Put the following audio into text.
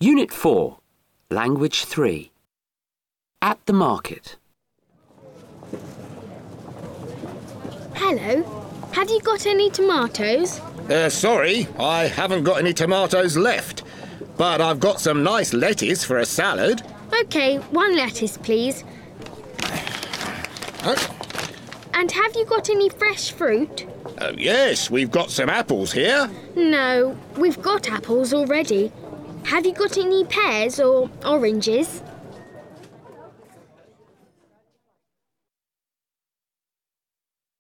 Unit 4, Language 3. At the market. Hello. Have you got any tomatoes? Sorry, I haven't got any tomatoes left. But I've got some nice lettuce for a salad. OK, 1 lettuce, please. And have you got any fresh fruit? Yes, we've got some apples here. No, we've got apples already. Have you got any pears or oranges?